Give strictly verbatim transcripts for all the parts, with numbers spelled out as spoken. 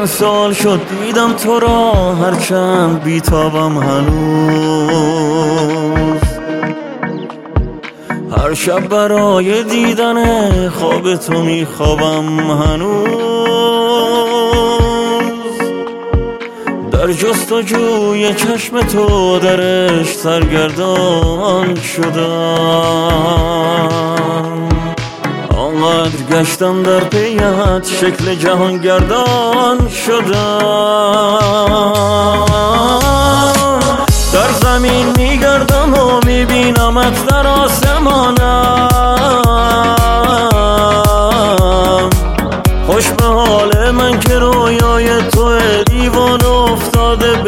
چند سال شد دیدم تو را، هرچند بیتابم هنوز. هر شب برای دیدن خواب تو میخوابم هنوز. در جستجوی چشم تو درش سرگردان شدم. آنقدر گشتم در پیت شکل جهان گردان شدم. در زمین میگردم و میبینمت در آسمانم. خوش به حال من که رویای تو دیوان افتاده به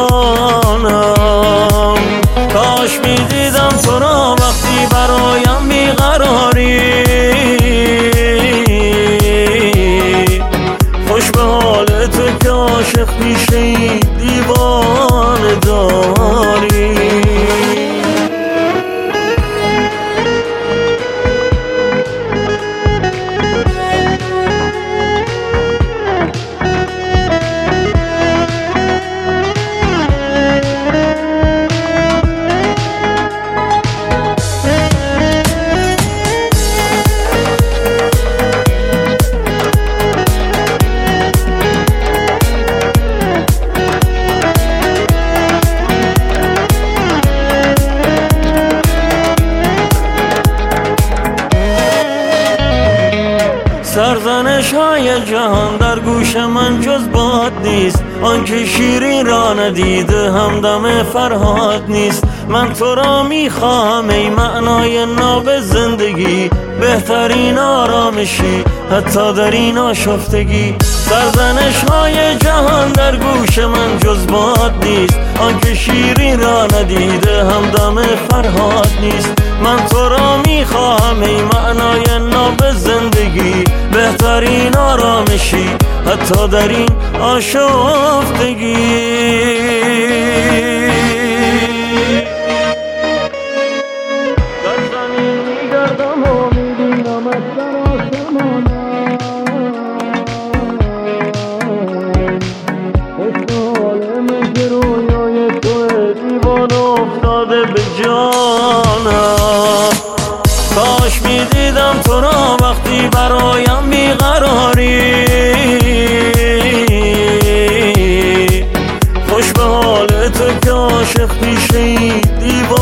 جانم. کاش میدیدم تو را وقتی برایم بیقراری. خوش به حال تو که عاشق پیشه ای دیوانه داری. سرزنش های جهان در گوش من جز باد نیست. آنکه شیرین را ندیده همدم فرهاد نیست. من تو را میخواهم ای معنای ناب زندگی، بهترین آرامشی حتی در این آشفتگی. سرزنش های جهان در گوش من جز باد نیست. آنکه شیرین را ندیده همدم فرهاد نیست. من تو را میخواهم ای معنای ناب زندگی، بهترین آرامشی حتی در این آشفتگی. در زمین میگردم و میبینمت در آسمانم. خوش به حال من که رویای تو دیوان افتاده به جانم. کاش میدیدم تو را وقتی برایم بیقراری. خوش به حال تو که عاشق پیشه ای دیوان